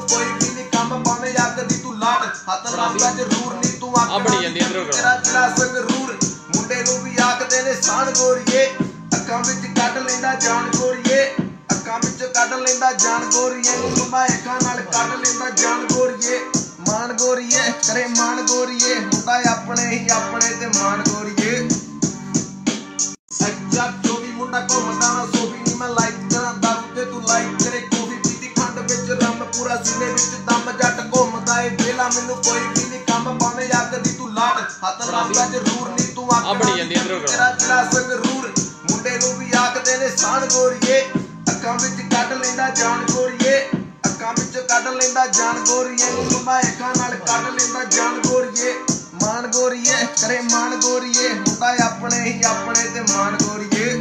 ਮੈਨੂੰ ਕੋਈ ਵੀ ਨਹੀਂ ਕੰਮ ਭਾਵੇਂ ਅੱਗ ਦੀ ਤੂੰ ਲਾਟ ਹੱਥ ਲਾਉਂਦਾ ਜ਼ਰੂਰ ਨਹੀਂ ਤੂੰ ਅੱਗ ਬਣੀ ਜਾਂਦੀ ਤੇਰਾ ਜ਼ਿਲ੍ਹਾ ਸੰਗਰੂਰ ਮੁੰਡੇ ਨੂੰ ਵੀ ਆਖਦੇ ਨੇ ਸਾਨ ਗੋਰੀਏ ਅੱਖਾਂ ਵਿੱਚ ਕੱਢ ਲੈਂਦਾ ਜਾਨ ਗੋਰੀਏ ਅੱਖਾਂ ਵਿੱਚ ਕੱਢ ਲੈਂਦਾ ਜਾਨ ਗੋਰੀਏ ਨੂੰ ਮੈਂ ਅੱਖਾਂ ਨਾਲ ਕੱਢ ਲੈਂਦਾ ਜਾਨ ਗੋਰੀਏ ਮਾਨ ਗੋਰੀਏ ਕਰੇ ਮਾਨ ਗੋਰੀਏ ਮੁੰਡਾ ਆਪਣੇ ਹੀ ਆਪਣੇ ਤੇ ਮਾਨ ਗੋਰੀਏ ਜੱਟ ਜੋ ਵੀ ਮੁੰਡਾ ਘੁੰਮਦਾ ਨਾ ਸੋਫੀ ਨਹੀਂ ਮੈਂ ਲਾਈਕ ਕਰਾਂ ਦਾਰੂ ਤੇ ਤੂੰ ਲਾਈਕ ਕਰੇ ਕੌਫੀ ਪੀਤੀ ਖੰਡ ਵਿੱਚ ਰੰਮ ਪੂਰਾ ਸੀਨੇ ਵਿੱਚ ਦਮ ਜੱਟ ਘੁੰਮਦਾ ਏ ਵੇਲਾ ਮੈਨੂੰ ਕੋਈ ਵੀ ਨਹੀਂ ਕੰਮ ਭਾਵੇਂ ਅੱਗ ਦੀ ਤੂੰ ਲਾਟ ਹੱਥ ਲਾਉਂਦਾ ਜ਼ਰੂਰ ਨਹੀਂ ਤੂੰ ਅੱਗ ਬਣੀ ਜਾਂਦੀ ਤੇਰਾ ਜ਼ਿਲ੍ਹਾ ਸੰਗਰੂਰ ਮੁੰਡੇ ਨੂੰ ਵੀ ਆਖਦੇ ਨੇ ਸਾਨ ਗੋਰੀਏ ਅੱਖਾਂ ਵਿੱਚ ਕੱਢ ਲੈਂਦਾ ਜਾਨ ਗੋਰੀਏ ਅੱਖਾਂ ਵਿੱਚ ਕੱਢ ਲੈਂਦਾ ਜਾਨ ਗੋਰੀਏ ਨੂੰ ਮੈਂ ਅੱਖਾਂ ਨਾਲ ਕੱਢ ਲੈਂਦਾ ਜਾਨ ਗੋਰੀਏ ਮਾਨ ਗੋਰੀਏ ਕਰੇ ਮਾਨ ਗੋਰੀਏ ਮੁੰਡਾ ਆਪਣੇ ਹੀ ਆਪਣੇ ਤੇ ਮਾਨ ਗੋਰੀਏ